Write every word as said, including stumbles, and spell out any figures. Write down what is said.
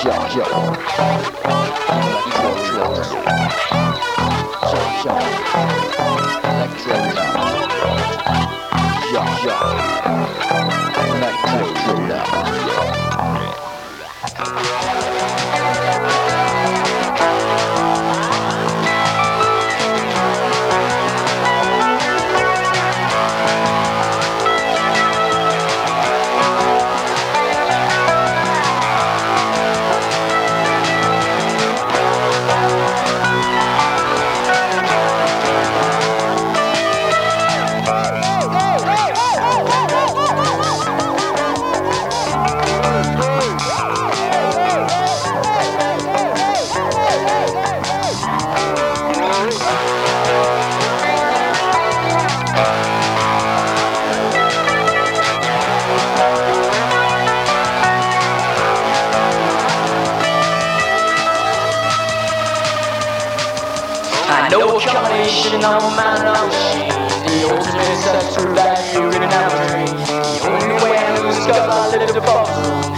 No combination on my machine. The ultimate sex for value in an dream. The only way I lose cause I live the bubble.